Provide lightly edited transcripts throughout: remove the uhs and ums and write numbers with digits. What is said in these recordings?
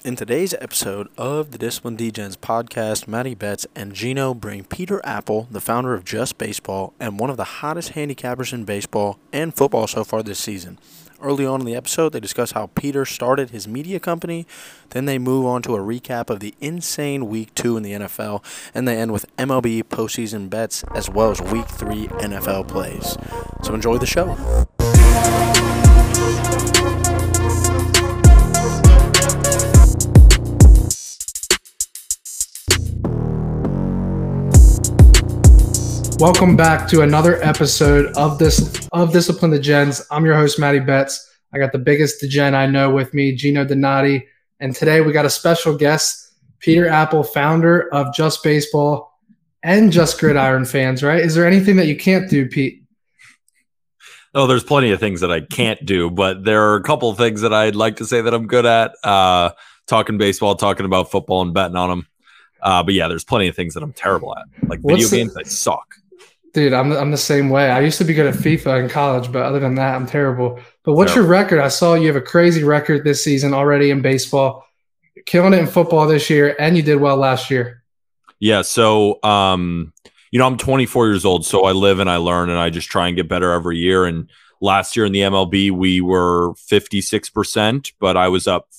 In today's episode of the Discipline Degens podcast, Matty Betts and Gino bring Peter Apple, the founder of Just Baseball and one of the hottest handicappers in baseball and football so far this season. Early on in the episode, they discuss how Peter started his media company, then they move on to a recap of the insane Week 2 in the NFL, and they end with MLB postseason bets as well as Week 3 NFL plays. So enjoy the show. Welcome back to another episode of Discipline Degens. I'm your host, Matty Betts. I got the biggest Degen I know with me, Gino Donati. And today we got a special guest, Peter Apple, founder of Just Baseball and Just Gridiron fans, right? Is there anything that you can't do, Pete? Oh, there's plenty of things that I can't do, but there are a couple of things that I'd like to say that I'm good at. Talking baseball, talking about football, and betting on them. But yeah, there's plenty of things that I'm terrible at. Like video games, I suck. Dude, I'm the same way. I used to be good at FIFA in college, but other than that, I'm terrible. But what's your record? I saw you have a crazy record this season already in baseball. You're killing it in football this year, and you did well last year. Yeah, so I'm 24 years old, so I live and I learn, and I just try and get better every year. And last year in the MLB, we were 56%, but I was up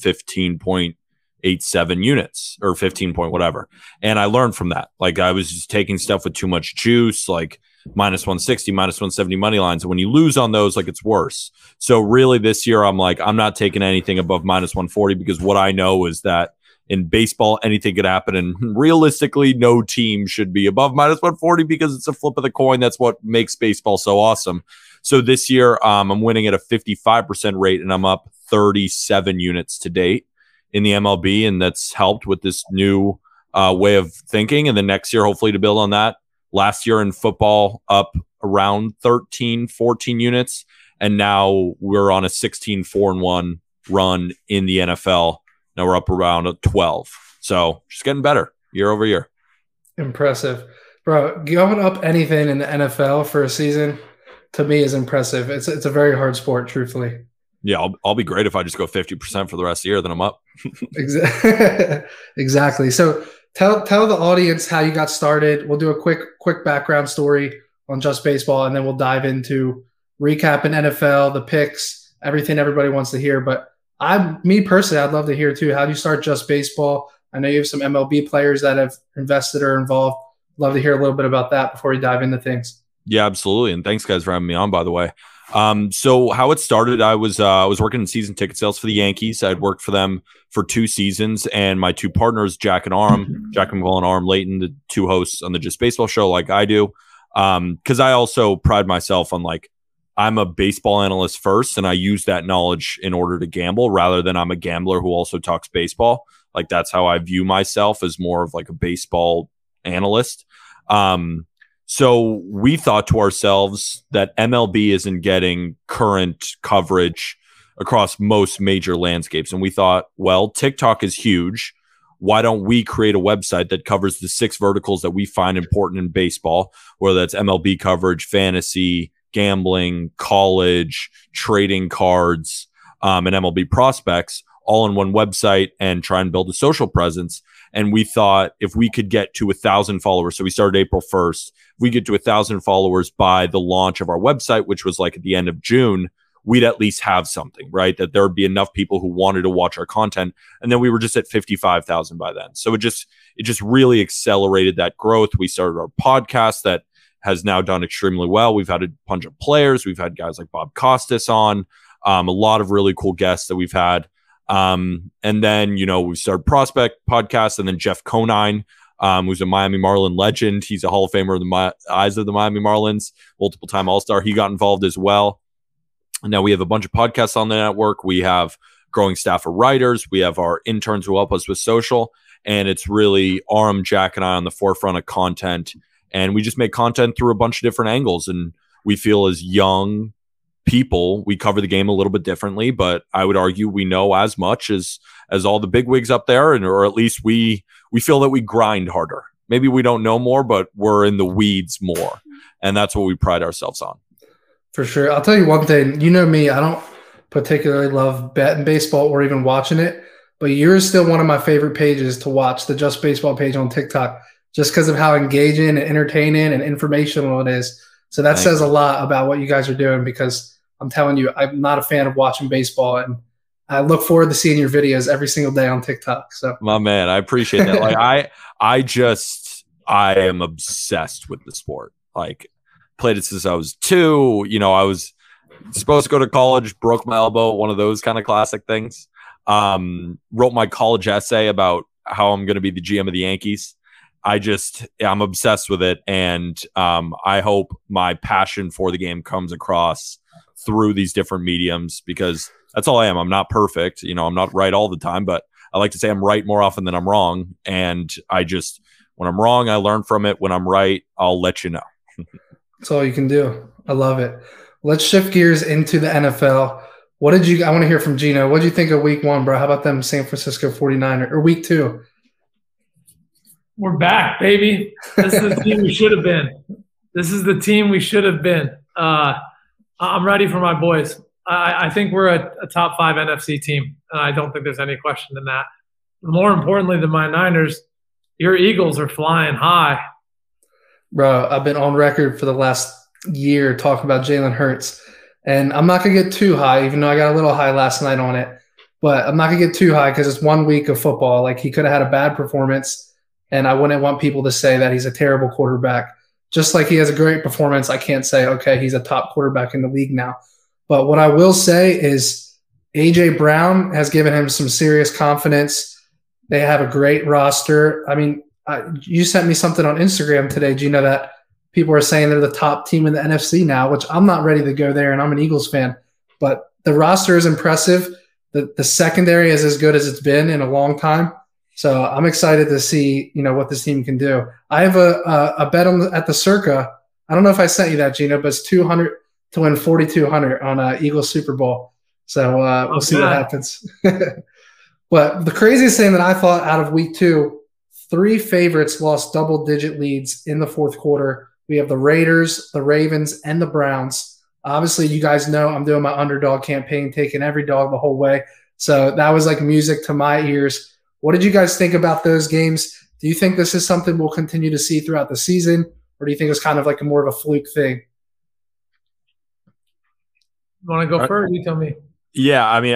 15.87 units or 15 point whatever. And I learned from that. Like I was just taking stuff with too much juice, like minus 160, minus 170 money lines. And when you lose on those, like it's worse. So really this year, I'm like, I'm not taking anything above minus 140 because what I know is that in baseball, anything could happen. And realistically, no team should be above minus 140 because it's a flip of the coin. That's what makes baseball so awesome. So this year, I'm winning at a 55% rate and I'm up 37 units to date in the MLB, and that's helped with this new way of thinking. And then next year, hopefully to build on that. Last year in football, up around 13, 14 units, and now we're on a 16-4-1 run in the NFL. Now we're up around 12. So just getting better year over year. Impressive. Bro, going up anything in the NFL for a season, to me, is impressive. It's a very hard sport, truthfully. Yeah, I'll be great if I just go 50% for the rest of the year, then I'm up. Exactly. So tell the audience how you got started. We'll do a quick background story on Just Baseball, and then we'll dive into recapping NFL, the picks, everything everybody wants to hear. But me personally, I'd love to hear too. How do you start Just Baseball? I know you have some MLB players that have invested or involved. Love to hear a little bit about that before we dive into things. Yeah, absolutely. And thanks guys for having me on, by the way. So how it started, I was working in season ticket sales for the Yankees. I'd worked for them for 2 seasons, and my 2 partners, Jack McMullen and Aram Layton, the 2 hosts on the Just Baseball show, like I do. Because I also pride myself on like I'm a baseball analyst first, and I use that knowledge in order to gamble rather than I'm a gambler who also talks baseball. Like that's how I view myself, as more of like a baseball analyst. So we thought to ourselves that MLB isn't getting current coverage across most major landscapes. And we thought, well, TikTok is huge. Why don't we create a website that covers the 6 verticals that we find important in baseball, whether that's MLB coverage, fantasy, gambling, college, trading cards, and MLB prospects, all in one website, and try and build a social presence. And we thought if we could get to 1,000 followers, so we started April 1st, if we get to 1,000 followers by the launch of our website, which was like at the end of June, we'd at least have something, right? That there would be enough people who wanted to watch our content. And then we were just at 55,000 by then. So it just really accelerated that growth. We started our podcast that has now done extremely well. We've had a bunch of players. We've had guys like Bob Costas on, a lot of really cool guests that we've had. And then, we started Prospect Podcast, and then Jeff Conine, who's a Miami Marlin legend. He's a Hall of Famer in the eyes of the Miami Marlins, multiple-time All-Star. He got involved as well. And now we have a bunch of podcasts on the network. We have growing staff of writers. We have our interns who help us with social. And it's really Aram, Jack, and I on the forefront of content. And we just make content through a bunch of different angles. And we feel as young people, we cover the game a little bit differently, but I would argue we know as much as all the bigwigs up there, or at least we feel that we grind harder. Maybe we don't know more, but we're in the weeds more, and that's what we pride ourselves on. For sure. I'll tell you one thing. You know me, I don't particularly love betting baseball or even watching it, but you're still one of my favorite pages to watch, the Just Baseball page on TikTok, just because of how engaging and entertaining and informational it is. So that says a lot about what you guys are doing, because I'm telling you, I'm not a fan of watching baseball, and I look forward to seeing your videos every single day on TikTok. So, my man, I appreciate that. Like I am obsessed with the sport. Like, played it since I was 2. You know, I was supposed to go to college, broke my elbow, one of those kind of classic things. Wrote my college essay about how I'm going to be the GM of the Yankees. I'm obsessed with it, and I hope my passion for the game comes across through these different mediums, because that's all I am. I'm not perfect. You know, I'm not right all the time, but I like to say I'm right more often than I'm wrong. And when I'm wrong, I learn from it. When I'm right, I'll let you know. That's all you can do. I love it. Let's shift gears into the NFL. I want to hear from Gino. What did you think of week 1, bro? How about them San Francisco 49ers, or week 2? We're back, baby. This is the team we should have been. This is the team we should have been. I'm ready for my boys. I think we're a top 5 NFC team, and I don't think there's any question in that. More importantly than my Niners, your Eagles are flying high. Bro, I've been on record for the last year talking about Jalen Hurts, and I'm not going to get too high, even though I got a little high last night on it. But I'm not going to get too high because it's 1 week of football. Like, he could have had a bad performance, and I wouldn't want people to say that he's a terrible quarterback. Just like he has a great performance, I can't say, okay, he's a top quarterback in the league now. But what I will say is A.J. Brown has given him some serious confidence. They have a great roster. I mean, you sent me something on Instagram today, Gino, that people are saying they're the top team in the NFC now, which I'm not ready to go there, and I'm an Eagles fan. But the roster is impressive. The secondary is as good as it's been in a long time. So I'm excited to see, what this team can do. I have a bet at the Circa. I don't know if I sent you that, Gino, but it's 200 to win 4,200 on Eagles Super Bowl. So we'll see what happens. But the craziest thing that I thought out of week 2, 3 favorites lost double-digit leads in the fourth quarter. We have the Raiders, the Ravens, and the Browns. Obviously, you guys know I'm doing my underdog campaign, taking every dog the whole way. So that was like music to my ears. What did you guys think about those games? Do you think this is something we'll continue to see throughout the season, or do you think it's kind of like more of a fluke thing? Want to go first? You tell me. Yeah, I mean,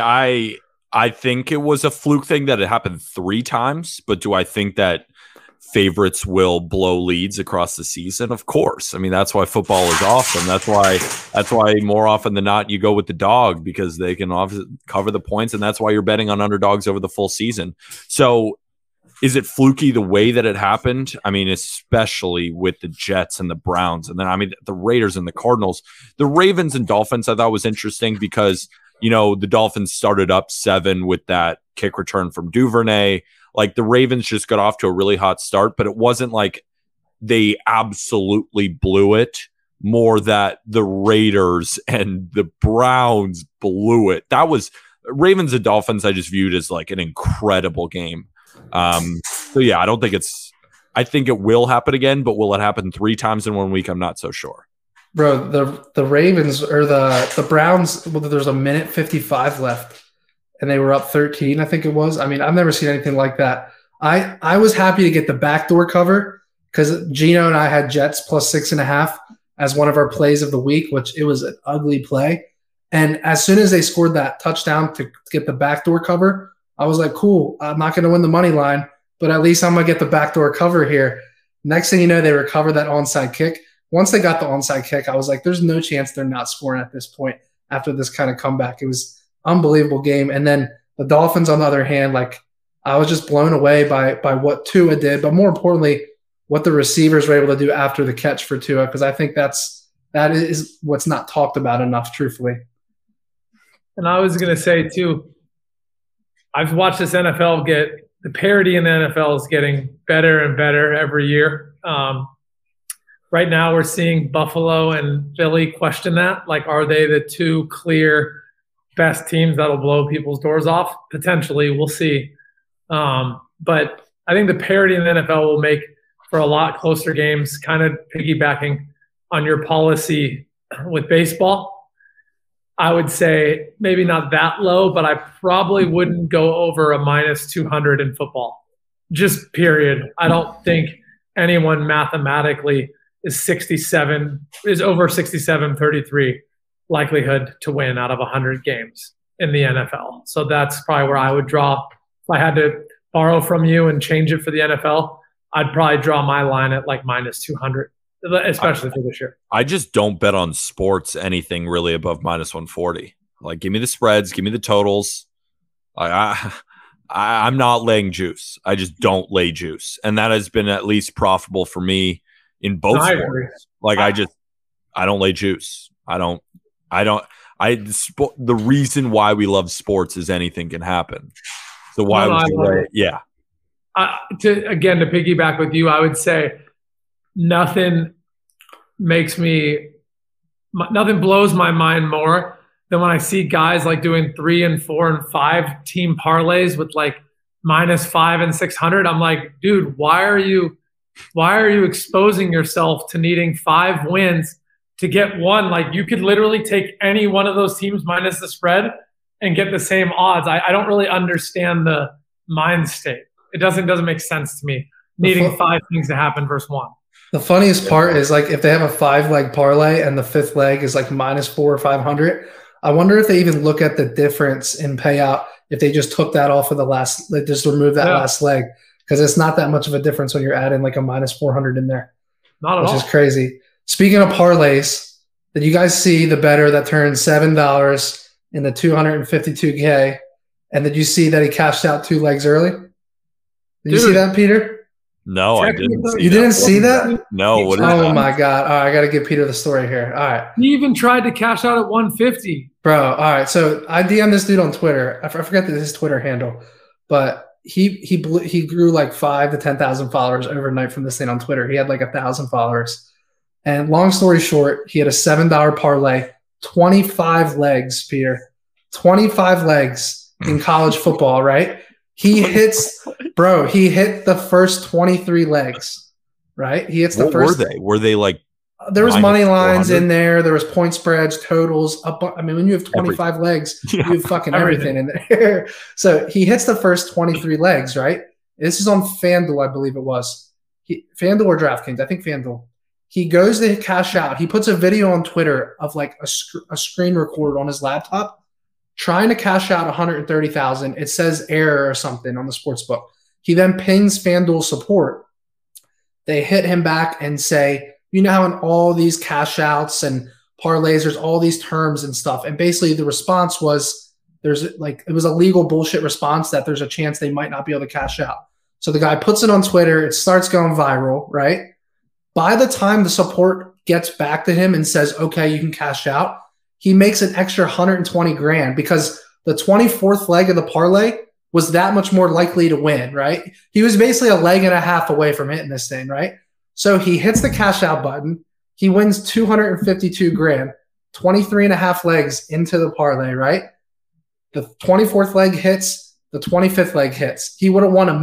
I think it was a fluke thing that it happened 3 times, but do I think that favorites will blow leads across the season? Of course. I mean, that's why football is awesome. That's why more often than not you go with the dog, because they can cover the points, and that's why you're betting on underdogs over the full season. So is it fluky the way that it happened? I mean, especially with the Jets and the Browns, and then the Raiders and the Cardinals. The Ravens and Dolphins I thought was interesting because the Dolphins started up 7 with that kick return from Duvernay. Like, the Ravens just got off to a really hot start, but it wasn't like they absolutely blew it. More that the Raiders and the Browns blew it. That was Ravens and Dolphins I just viewed as like an incredible game. So yeah, I think it will happen again, but will it happen 3 times in 1 week? I'm not so sure. Bro, the Ravens or the Browns, there's a minute 55 left, and they were up 13, I think it was. I mean, I've never seen anything like that. I was happy to get the backdoor cover because Gino and I had Jets plus 6.5 as one of our plays of the week, which it was an ugly play. And as soon as they scored that touchdown to get the backdoor cover, I was like, cool, I'm not going to win the money line, but at least I'm going to get the backdoor cover here. Next thing you know, they recover that onside kick. Once they got the onside kick, I was like, there's no chance they're not scoring at this point after this kind of comeback. It was an unbelievable game. And then the Dolphins, on the other hand, like, I was just blown away by what Tua did, but more importantly, what the receivers were able to do after the catch for Tua, because I think that is what's not talked about enough, truthfully. And I was going to say, too, I've watched this NFL the parity in the NFL is getting better and better every year. Right now we're seeing Buffalo and Philly question that. Like, are they the 2 clear best teams that'll blow people's doors off? Potentially, we'll see. But I think the parity in the NFL will make for a lot closer games, kind of piggybacking on your policy with baseball. I would say maybe not that low, but I probably wouldn't go over a minus 200 in football. Just period. I don't think anyone mathematically is over 67-33 likelihood to win out of 100 games in the NFL. So that's probably where I would draw. If I had to borrow from you and change it for the NFL, I'd probably draw my line at like minus 200, especially for this year. I just don't bet on sports anything really above minus 140. Like, give me the spreads, give me the totals. I'm not laying juice. I just don't lay juice, and that has been at least profitable for me in both sports. Like, I don't lay juice. The reason why we love sports is anything can happen. So why would you lay it? Yeah. To piggyback with you, I would say nothing blows my mind more than when I see guys like doing 3 and 4 and 5 team parlays with like -5 and 600. I'm like, dude, why are you exposing yourself to needing 5 wins to get one? Like, you could literally take any one of those teams minus the spread and get the same odds. I don't really understand the mind state. It doesn't make sense to me, needing 5 things to happen versus 1. The funniest part is, like, if they have a 5-leg parlay and the 5th leg is like -4 or 500, I wonder if they even look at the difference in payout if they just took that off of the last, like, just remove that last leg, because it's not that much of a difference when you're adding like a -400 in there. Not at all. Which is crazy. Speaking of parlays, did you guys see the bettor that turned $7 in the 252K? And did you see that he cashed out 2 legs early? Did you see that, Peter? No, I didn't. You didn't see that? No. What is oh that? My God! All right, I got to give Peter the story here. All right. He even tried to cash out at 150. Bro, all right. So I DM'd this dude on Twitter. I forget his Twitter handle, but he grew like 5,000 to 10,000 followers overnight from this thing on Twitter. He had like 1,000 followers. And long story short, he had a $7 parlay, 25 legs, Peter, 25 legs in college football, right? He hit the first 23 legs, right? He hits the what first. Were they? Were they like? There was money lines in there. There was point spreads, totals. I mean, when you have 25 legs, you have fucking everything in there. So he hits the first 23 legs, right? This is on FanDuel, I believe it was. FanDuel or DraftKings? I think FanDuel. He goes to cash out. He puts a video on Twitter of like a screen record on his laptop trying to cash out 130,000. It says error or something on the sports book. He then pings FanDuel support. They hit him back and say, you know how in all these cash outs and parlays, there's all these terms and stuff. And basically the response was it was a legal bullshit response that there's a chance they might not be able to cash out. So the guy puts it on Twitter. It starts going viral, right? By the time the support gets back to him and says, okay, you can cash out, he makes an extra 120 grand because the 24th leg of the parlay was that much more likely to win, right? He was basically a leg and a half away from hitting this thing, right? So he hits the cash out button. He wins 252 grand, 23 and a half legs into the parlay, right? The 24th leg hits, the 25th leg hits. He would have won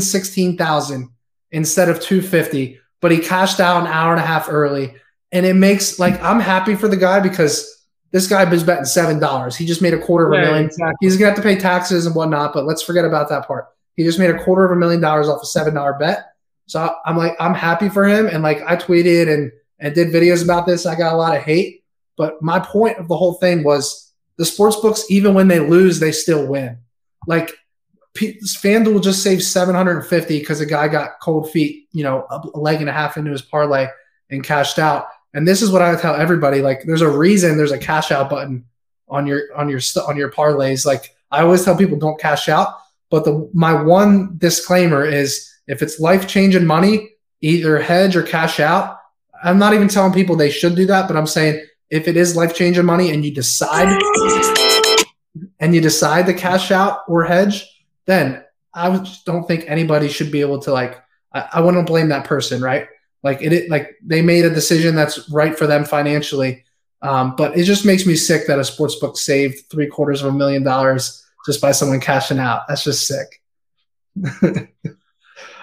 $1,016,000 instead of 250, but he cashed out an hour and a half early. And it makes, like, I'm happy for the guy because this guy was betting $7. He just made $250,000. Exactly. He's going to have to pay taxes and whatnot, but let's forget about that part. He just made $250,000 off a $7 bet. So I'm happy for him. And like I tweeted and did videos about this. I got a lot of hate, but my point of the whole thing was the sports books, even when they lose, they still win. Like FanDuel just saved $750 because a guy got cold feet, a leg and a half into his parlay and cashed out. And this is what I tell everybody: like, there's a reason there's a cash out button on your parlays. Like, I always tell people don't cash out, but my one disclaimer is if it's life-changing money, either hedge or cash out. I'm not even telling people they should do that, but I'm saying if it is life-changing money and you decide to cash out or hedge, then I just don't think anybody should be able to, like, I wouldn't blame that person, right? Like they made a decision that's right for them financially. But it just makes me sick that a sportsbook saved $750,000 just by someone cashing out. That's just sick.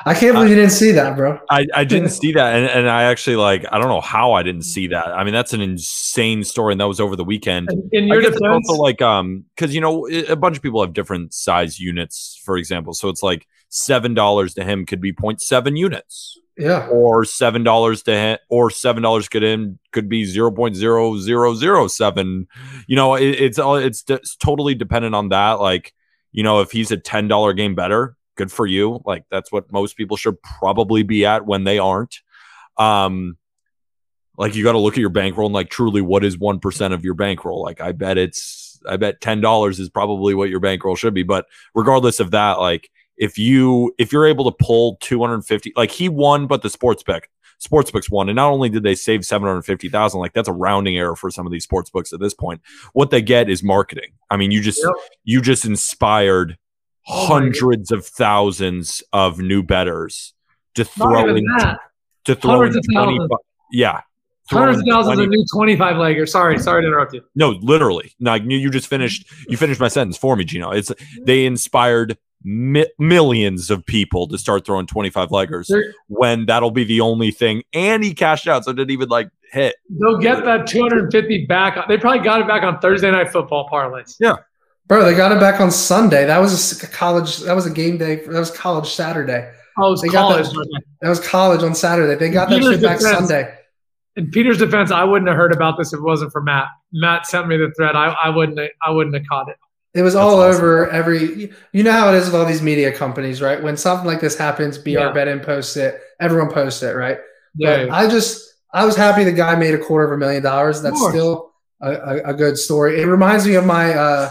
I can't believe you didn't see that, bro. I didn't see that, and I actually I don't know how I didn't see that. I mean, that's an insane story, and that was over the weekend. In your defense, also because a bunch of people have different size units, for example. So it's like $7 to him could be 0.7 units. Yeah. Or $7 to him, or $7 could be 0.0007. It's totally dependent on that. Like, if he's a $10 game better, good for you. Like, that's what most people should probably be at when they aren't. Like, you got to look at your bankroll and truly, what is 1% of your bankroll? Like, I bet $10 is probably what your bankroll should be. But regardless of that, if you're able to pull 250, he won, but the sportsbooks won, and not only did they save 750,000, that's a rounding error for some of these sportsbooks at this point. What they get is marketing. I mean, you just inspired hundreds of thousands of new bettors to throw in hundreds of thousands. Yeah. Hundreds of thousands of new 25 leggers. Sorry to interrupt you. No, literally. You just finished my sentence for me, Gino. They inspired millions of people to start throwing 25 leggers when that'll be the only thing. And he cashed out, so it didn't even hit. They'll get that 250 back. They probably got it back on Thursday Night Football parlays. Yeah. Bro, they got it back on Sunday. That was a college. That was a game day. That was college Saturday. Oh, it was college. That was college on Saturday. They got that shit back Sunday. In Peter's defense, I wouldn't have heard about this if it wasn't for Matt. Matt sent me the thread. I wouldn't have caught it. It was all over every. You know how it is with all these media companies, right? When something like this happens, BRBetting posts it. Everyone posts it, right? Yeah. But I was happy the guy made $250,000. That's still a good story. It reminds me of my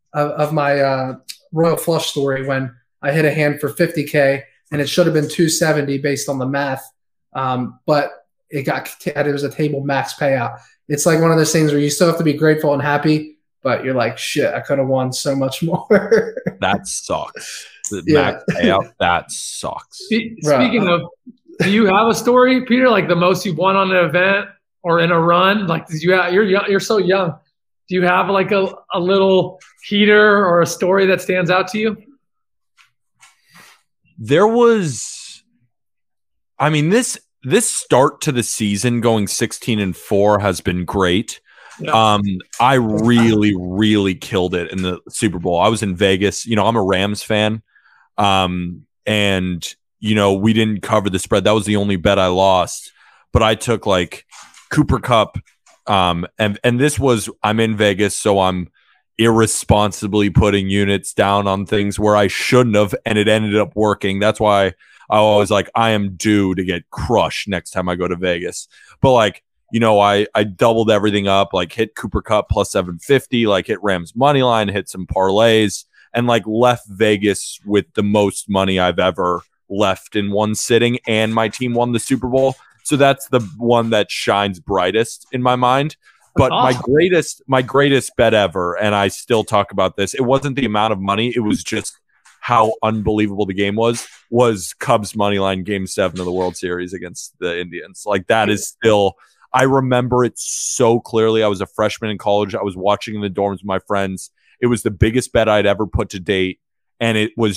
Royal Flush story when I hit a hand for $50K and it should have been $270 based on the math, but it was a table max payout. It's like one of those things where you still have to be grateful and happy. But you're like, shit, I could have won so much more. That sucks. The max payout, that sucks. Speaking of, do you have a story, Peter, the most you've won on an event or in a run? You're so young. Do you have a little heater or a story that stands out to you? There was, this start to the season going 16-4 has been great. Yeah. I really, really killed it in the Super Bowl. I was in Vegas. I'm a Rams fan. And we didn't cover the spread. That was the only bet I lost. But I took Cooper Kupp. And this was, I'm in Vegas, so I'm irresponsibly putting units down on things where I shouldn't have, and it ended up working. That's why I always I am due to get crushed next time I go to Vegas. But I doubled everything up, hit Cooper Kupp plus 750, hit Rams money line, hit some parlays, and left Vegas with the most money I've ever left in one sitting, and my team won the Super Bowl. So that's the one that shines brightest in my mind. But awesome. my greatest bet ever, and I still talk about this, it wasn't the amount of money, it was just how unbelievable the game was Cubs money line game 7 of the World Series against the Indians. That is still, I remember it so clearly. I was a freshman in college. I was watching in the dorms with my friends. It was the biggest bet I'd ever put to date. And it was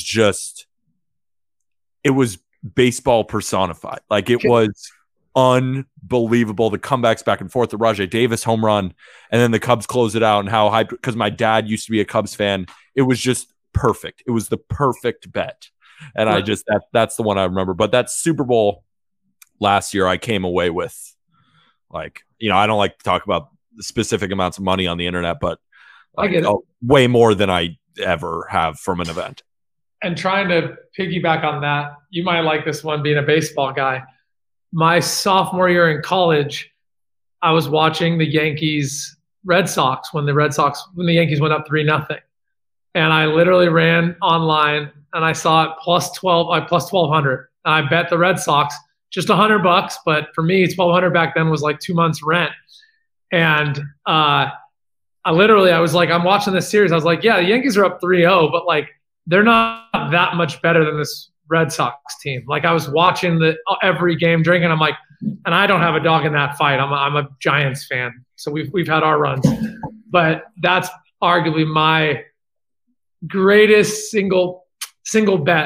baseball personified. It was unbelievable. The comebacks back and forth, the Rajai Davis home run, and then the Cubs close it out, and how hyped, because my dad used to be a Cubs fan. It was just perfect. It was the perfect bet. And that's the one I remember. But that Super Bowl last year, I came away with, I don't like to talk about the specific amounts of money on the internet, but I get it. Way more than I ever have from an event. And trying to piggyback on that, you might like this one being a baseball guy. My sophomore year in college, I was watching the Yankees Red Sox when the Yankees went up 3-0. And I literally ran online and I saw it plus 1,200. And I bet the Red Sox just $100, but for me, 1,200 back then was 2 months rent. And I was I'm watching this series. I was yeah, the Yankees are up 3-0, but they're not that much better than this Red Sox team. I was watching every game, drinking. I'm and I don't have a dog in that fight. I'm a Giants fan, so we've had our runs, but that's arguably my greatest single bet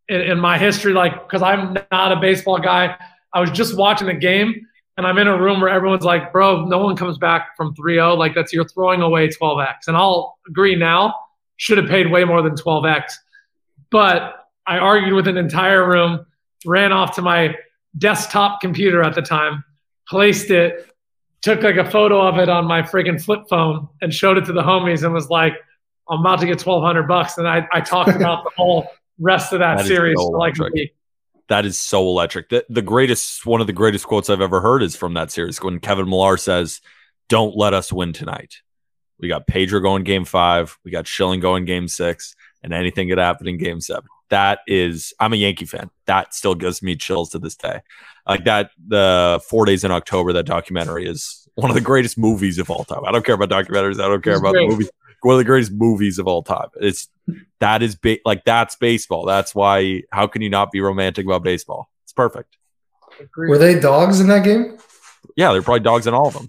in my history, like, because I'm not a baseball guy. I was just watching the game, and I'm in a room where everyone's like, bro, no one comes back from 3-0. Like, you're throwing away 12x. And I'll agree now, should have paid way more than 12x. But I argued with an entire room, ran off to my desktop computer at the time, placed it, took like a photo of it on my freaking flip phone and showed it to the homies and was like, I'm about to get $1,200. And I talked about the whole rest of that series for like a week. That is so electric. One of the greatest quotes I've ever heard is from that series when Kevin Millar says, "Don't let us win tonight. We got Pedro going game 5. We got Schilling going game 6, and anything could happen in game 7." That is, I'm a Yankee fan. That still gives me chills to this day. Like that, the 4 Days in October, that documentary is one of the greatest movies of all time. I don't care about documentaries. I don't care about the movies. One of the greatest movies of all time. That's baseball. That's why. How can you not be romantic about baseball? It's perfect. Were they dogs in that game? Yeah, they're probably dogs in all of them.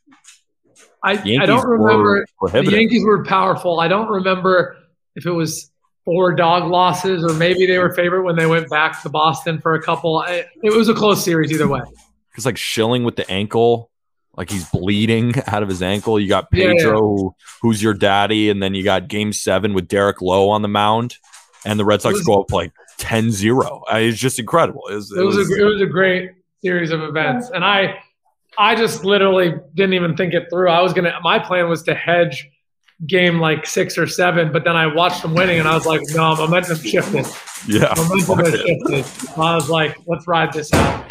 I don't remember. The Yankees were powerful. I don't remember if it was 4 dog losses or maybe they were favored when they went back to Boston for a couple. It was a close series either way. Because like Schilling with the ankle. Like he's bleeding out of his ankle. You got Pedro, who's your daddy, and then you got Game 7 with Derek Lowe on the mound, and the Red Sox go up like 10-0. It's just incredible. It was a great series of events, and I just literally didn't even think it through. My plan was to hedge game like 6 or 7, but then I watched them winning, and I was like, no, momentum shifted. Yeah, momentum has shifted. I was like, let's ride this out.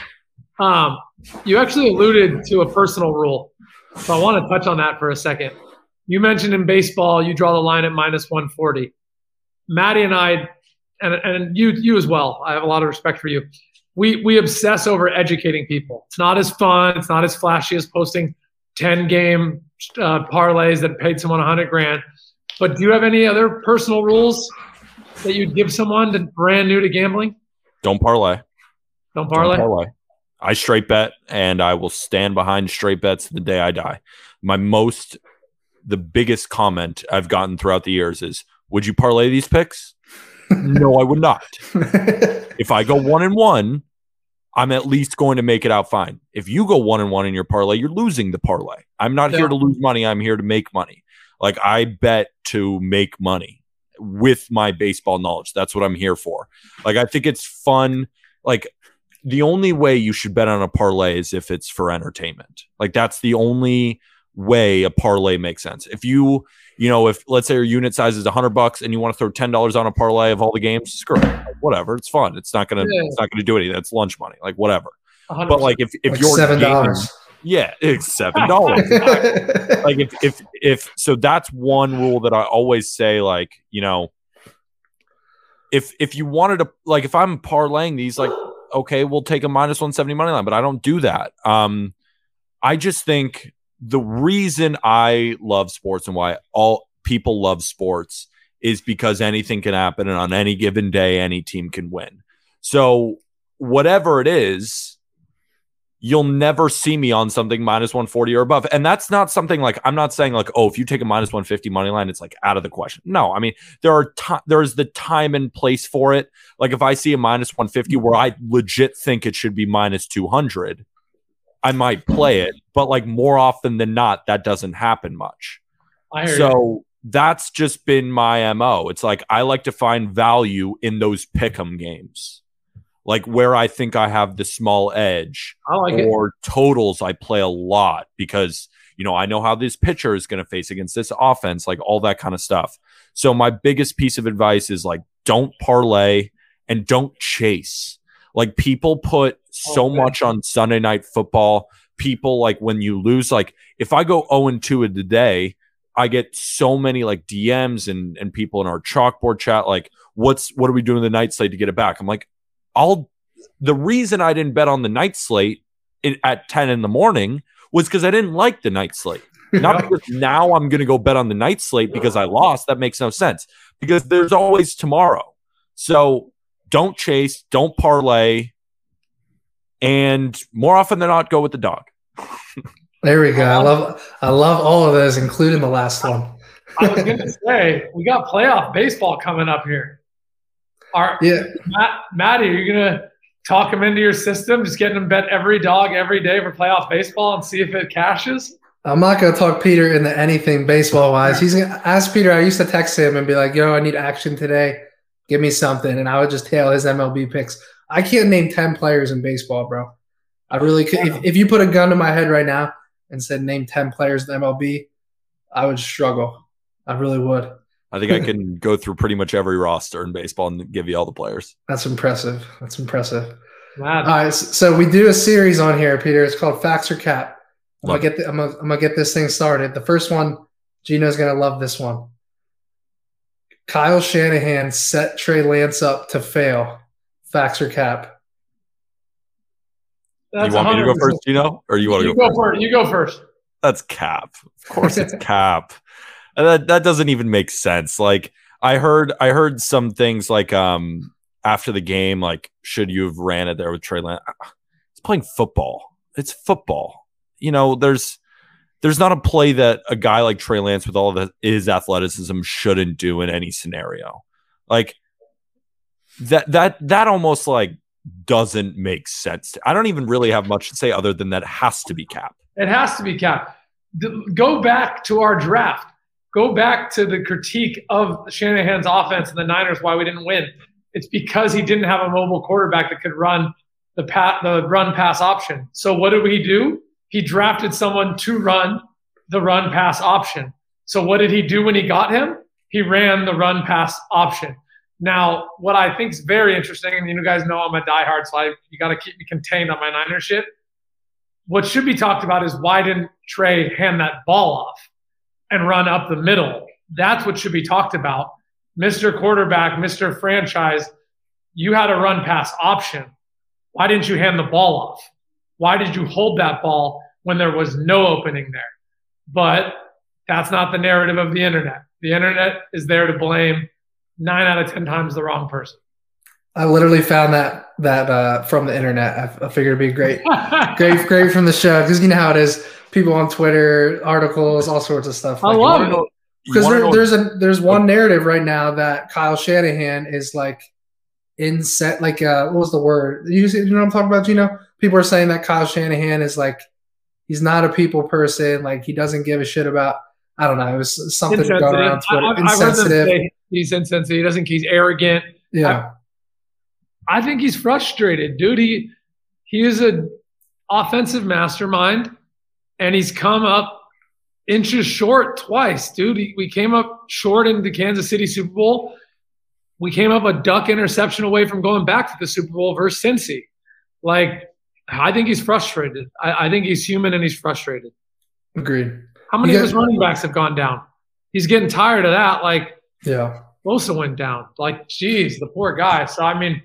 You actually alluded to a personal rule, so I want to touch on that for a second. You mentioned in baseball, you draw the line at -140. Maddie and I, and you as well, I have a lot of respect for you. We obsess over educating people. It's not as fun. It's not as flashy as posting 10-game parlays that paid someone $100,000. But do you have any other personal rules that you'd give someone that's brand new to gambling? Don't parlay. Don't parlay. I straight bet, and I will stand behind straight bets the day I die. The biggest comment I've gotten throughout the years is, would you parlay these picks? No, I would not. If I go 1-1, I'm at least going to make it out fine. If you go 1-1 in your parlay, you're losing the parlay. I'm not here to lose money. I'm here to make money. Like, I bet to make money with my baseball knowledge. That's what I'm here for. Like, I think it's fun. Like, the only way you should bet on a parlay is if it's for entertainment. Like, that's the only way a parlay makes sense. If if let's say your unit size is $100 and you want to throw $10 on a parlay of all the games, screw it. Like, whatever, it's fun. It's not gonna do anything. That's lunch money. Like, whatever. 100%. But like if you're $7, yeah, it's $7. Like if so, that's one rule that I always say. Like, if you wanted to, like, if I'm parlaying these, like, okay, we'll take a -170 money line, but I don't do that. I just think the reason I love sports and why all people love sports is because anything can happen, and on any given day, any team can win. So whatever it is, you'll never see me on something -140 or above. And that's not something like, I'm not saying like, oh, if you take a -150 money line, it's like out of the question. No, I mean, there's the time and place for it. Like, if I see a -150 where I legit think it should be -200, I might play it. But like, more often than not, that doesn't happen much. So that's just been my MO. It's like, I like to find value in those pick'em games. Like, where I think I have the small edge, or totals I play a lot because, I know how this pitcher is going to face against this offense, like all that kind of stuff. So my biggest piece of advice is like, don't parlay and don't chase. Like, people put so much on Sunday Night Football. People, like, when you lose, like, if I go 0-2 in the day, I get so many like DMs and people in our chalkboard chat, like, what are we doing in the night slate to get it back? I'm like, the reason I didn't bet on the night slate at 10 in the morning was because I didn't like the night slate. Not because now I'm going to go bet on the night slate because I lost. That makes no sense, because there's always tomorrow. So don't chase, don't parlay, and more often than not, go with the dog. There we go. I love all of those, including the last one. I was going to say, we got playoff baseball coming up here. Matty, are you gonna talk him into your system, just getting him bet every dog every day for playoff baseball and see if it cashes? I'm not gonna talk Peter into anything baseball wise. He's gonna ask Peter. I used to text him and be like, "Yo, I need action today. Give me something," and I would just tail his MLB picks. I can't name 10 players in baseball, bro. I really could. If you put a gun to my head right now and said name 10 players in MLB, I would struggle. I really would. I think I can go through pretty much every roster in baseball and give you all the players. That's impressive. Wow. All right, so we do a series on here, Peter. It's called Facts or Cap. I'm gonna get this thing started. The first one, Gino's gonna love this one. Kyle Shanahan set Trey Lance up to fail. Facts or cap? You want me to go first, Gino, or you want to go first? You go first. That's cap. Of course, it's cap. That doesn't even make sense. Like I heard some things like after the game, like should you have ran it there with Trey Lance? It's playing football. It's football. You know, there's not a play that a guy like Trey Lance with all of his athleticism shouldn't do in any scenario. Like that almost like doesn't make sense. I don't even really have much to say other than that it has to be cap. It has to be cap. Go back to our draft. Go back to the critique of Shanahan's offense and the Niners, why we didn't win. It's because he didn't have a mobile quarterback that could run the run pass option. So what did we do? He drafted someone to run the run pass option. So what did he do when he got him? He ran the run pass option. Now, what I think is very interesting, and you guys know I'm a diehard, so you got to keep me contained on my Niners shit. What should be talked about is why didn't Trey hand that ball off and run up the middle? That's what should be talked about. Mr. Quarterback, Mr. Franchise, you had a run pass option. Why didn't you hand the ball off? Why did you hold that ball when there was no opening there? But that's not the narrative of the internet. The internet is there to blame 9 out of 10 times the wrong person. I literally found that from the internet. I figured it'd be great from the show, because you know how it is. People on Twitter, articles, all sorts of stuff. I love it. Because there's one narrative right now that Kyle Shanahan is like what was the word? You know what I'm talking about, Gino? People are saying that Kyle Shanahan is like, he's not a people person. Like he doesn't give a shit about, I don't know. It was something going around Twitter. Insensitive. He's insensitive. He doesn't. He's arrogant. Yeah. I think he's frustrated, dude. He is an offensive mastermind, and he's come up inches short twice, dude. We came up short in the Kansas City Super Bowl. We came up a duck interception away from going back to the Super Bowl versus Cincy. Like, I think he's frustrated. I think he's human and he's frustrated. Agreed. How many of his running backs have gone down? He's getting tired of that. Like, yeah, Bosa went down. Like, geez, the poor guy. So I mean,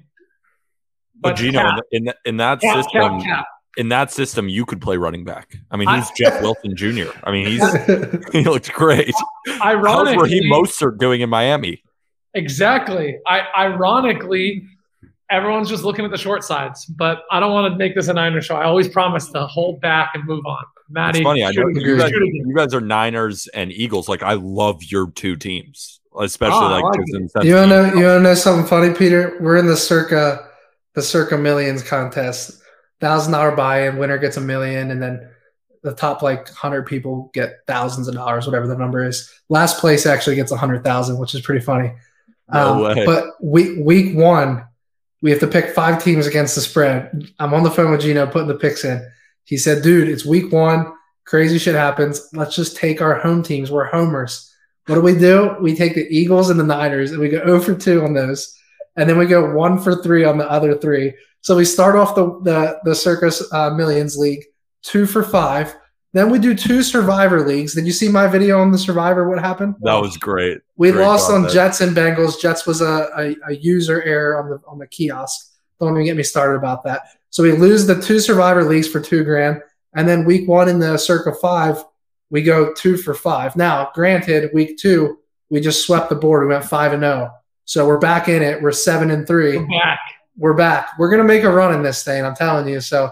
but Gino, in that system, in that system, you could play running back. I mean, who's Jeff Wilson Jr.? I mean, he looks great. Ironically, how's Raheem Mostert doing in Miami? Exactly. Ironically, everyone's just looking at the short sides, but I don't want to make this a Niners show. I always promise to hold back and move on. Matty, it's funny. I know you guys are Niners and Eagles. Like, I love your two teams, especially you want to know something funny, Peter? We're in the Circa Millions contest. $1,000 buy-in, winner gets $1 million, and then the top 100 people get thousands of dollars, whatever the number is. Last place actually gets 100,000, which is pretty funny. No way. But week one, we have to pick 5 teams against the spread. I'm on the phone with Gino putting the picks in. He said, dude, it's week one. Crazy shit happens. Let's just take our home teams. We're homers. What do? We take the Eagles and the Niners, and we go 0 for 2 on those. And then we go 1 for 3 on the other 3. So we start off the Circus Millions League 2 for 5. Then we do 2 Survivor leagues. Did you see my video on the Survivor? What happened? That was great. We lost on Jets and Bengals. Jets was a user error on the kiosk. Don't even get me started about that. So we lose the 2 Survivor leagues for $2,000, and then week 1 in the Circa 5, we go 2 for 5. Now, granted, week 2 we just swept the board. We went 5-0. So we're back in it. We're 7-3. We're back. We're back. We're gonna make a run in this thing. I'm telling you. So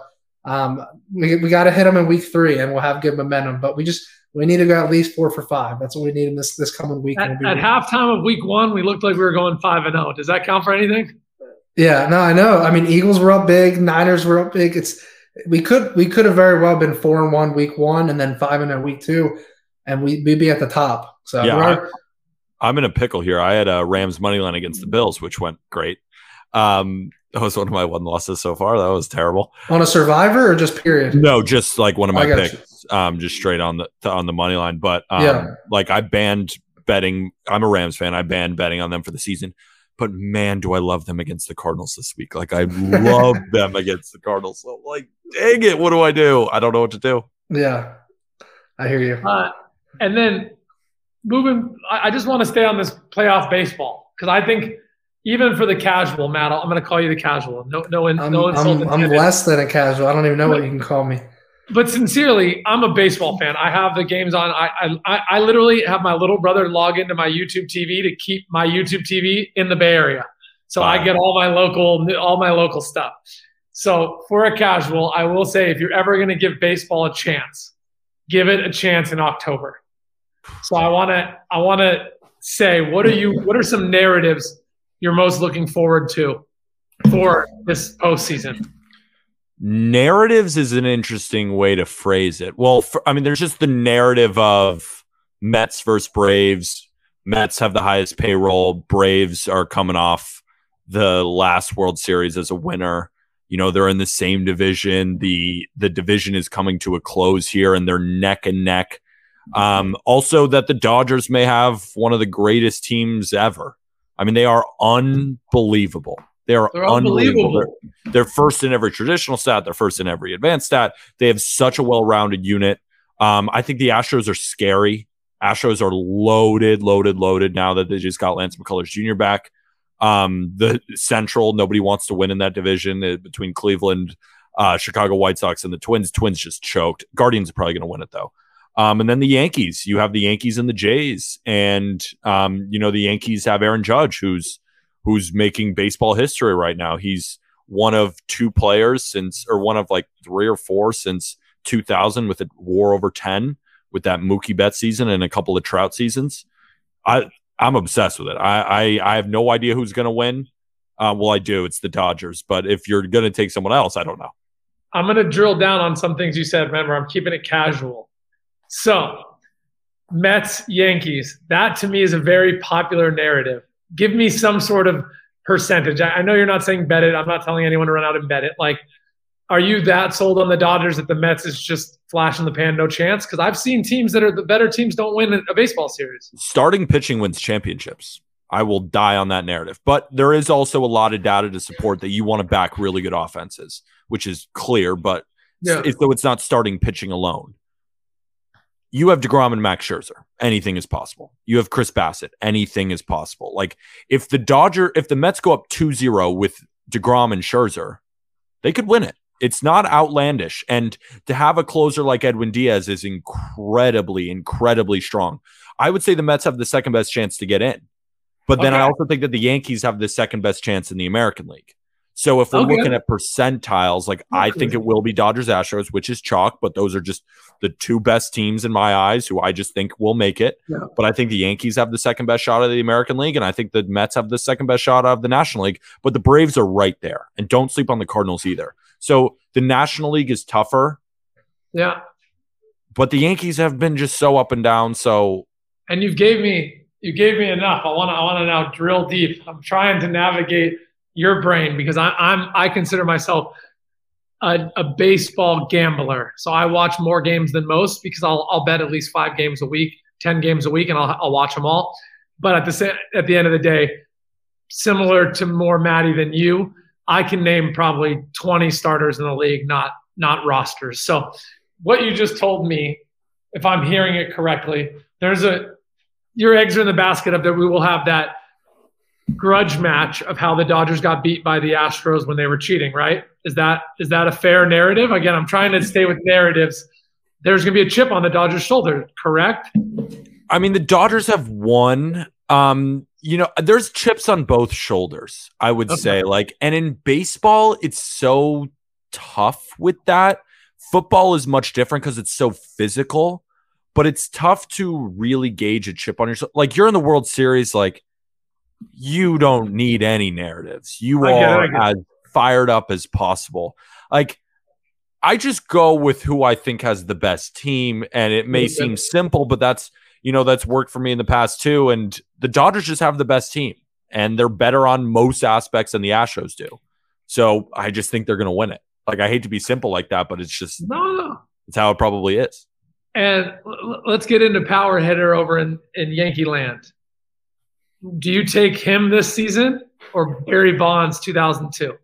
We got to hit them in week 3, and we'll have good momentum. But we need to go at least 4 for 5. That's what we need in this coming week. At halftime of week 1, we looked like we were going 5-0. Does that count for anything? Yeah, no, I know. I mean, Eagles were up big, Niners were up big. We could have very well been 4-1 week 1 and then 5-0 week 2, and we'd be at the top. So yeah, I'm in a pickle here. I had a Rams money line against the Bills, which went great. That was one of my 1 losses so far. That was terrible. On a survivor or just period? No, just like one of my picks. Just straight on the money line. But like I banned betting. I'm a Rams fan. I banned betting on them for the season. But man, do I love them against the Cardinals this week. Like I love them against the Cardinals. So like, dang it, what do? I don't know what to do. Yeah, I hear you. And then I just want to stay on this playoff baseball because I think even for the casual, Matt, I'm going to call you the casual. No insult. I'm less than a casual. I don't even know what you can call me. But sincerely, I'm a baseball fan. I have the games on. I literally have my little brother log into my YouTube TV to keep my YouTube TV in the Bay Area, so I get all my local stuff. So for a casual, I will say if you're ever going to give baseball a chance, give it a chance in October. So I want to say what are some narratives you're most looking forward to for this postseason? Narratives is an interesting way to phrase it. Well, there's just the narrative of Mets versus Braves. Mets have the highest payroll. Braves are coming off the last World Series as a winner. You know, they're in the same division. The division is coming to a close here, and they're neck and neck. Also, that the Dodgers may have one of the greatest teams ever. I mean, they are unbelievable. They're unbelievable. They're first in every traditional stat. They're first in every advanced stat. They have such a well-rounded unit. I think the Astros are scary. Astros are loaded now that they just got Lance McCullers Jr. back. The Central, nobody wants to win in that division between Cleveland, Chicago White Sox, and the Twins. Twins just choked. Guardians are probably going to win it, though. And then the Yankees. You have the Yankees and the Jays. And, the Yankees have Aaron Judge, who's making baseball history right now. He's one of 2 players one of like 3 or 4 since 2000 with a WAR over 10 with that Mookie Betts season and a couple of Trout seasons. I'm obsessed with it. I have no idea who's going to win. Well, I do. It's the Dodgers. But if you're going to take someone else, I don't know. I'm going to drill down on some things you said. Remember, I'm keeping it casual. So, Mets, Yankees, that to me is a very popular narrative. Give me some sort of percentage. I know you're not saying bet it. I'm not telling anyone to run out and bet it. Like, are you that sold on the Dodgers that the Mets is just flash in the pan, no chance? Because I've seen teams that are the better teams don't win a baseball series. Starting pitching wins championships. I will die on that narrative. But there is also a lot of data to support that you want to back really good offenses, which is clear, but though it's not starting pitching alone. You have DeGrom and Max Scherzer. Anything is possible. You have Chris Bassett. Anything is possible. Like if the Mets go up 2-0 with DeGrom and Scherzer, they could win it. It's not outlandish. And to have a closer like Edwin Diaz is incredibly, incredibly strong. I would say the Mets have the second best chance to get in. But then I also think that the Yankees have the second best chance in the American League. So if we're looking at percentiles, I think it will be Dodgers Astros, which is chalk, but those are just the 2 best teams in my eyes who I just think will make it. Yeah. But I think the Yankees have the second best shot of the American League, and I think the Mets have the second best shot of the National League. But the Braves are right there, and don't sleep on the Cardinals either. So the National League is tougher. Yeah. But the Yankees have been just so up and down. And you gave me enough. I want to now drill deep. I'm trying to navigate your brain because I consider myself a baseball gambler. So I watch more games than most because I'll bet at least 5 games a week, 10 games a week, and I'll watch them all. But at the end of the day, similar to more Maddie than you, I can name probably 20 starters in the league, not rosters. So what you just told me, if I'm hearing it correctly, your eggs are in the basket of that we will have that grudge match of how the Dodgers got beat by the Astros when they were cheating, right? Is that a fair narrative? Again, I'm trying to stay with narratives. There's going to be a chip on the Dodgers' shoulder, correct? I mean, the Dodgers have won. There's chips on both shoulders, I would say. And in baseball, it's so tough with that Football is much different because it's so physical, but it's tough to really gauge a chip on yourself. Like, you're in the World Series, like, you don't need any narratives. You are as fired up as possible. Like, I just go with who I think has the best team, and it may seem simple, but that's worked for me in the past too. And the Dodgers just have the best team, and they're better on most aspects than the Astros do. So I just think they're going to win it. Like, I hate to be simple like that, but it's just it's how it probably is. And let's get into power hitter over in Yankee land. Do you take him this season or Barry Bonds 2002?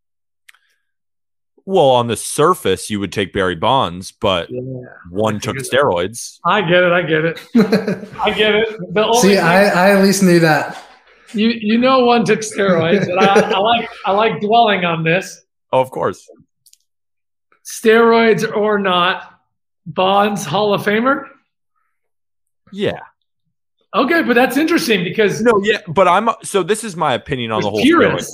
Well, on the surface, you would take Barry Bonds, but one took steroids. I get it. I get it. See, I at least knew that. You know, one took steroids, and I like dwelling on this. Oh, of course. Steroids or not, Bonds Hall of Famer? Yeah. Okay, but that's interesting because but this is my opinion on the whole steroid.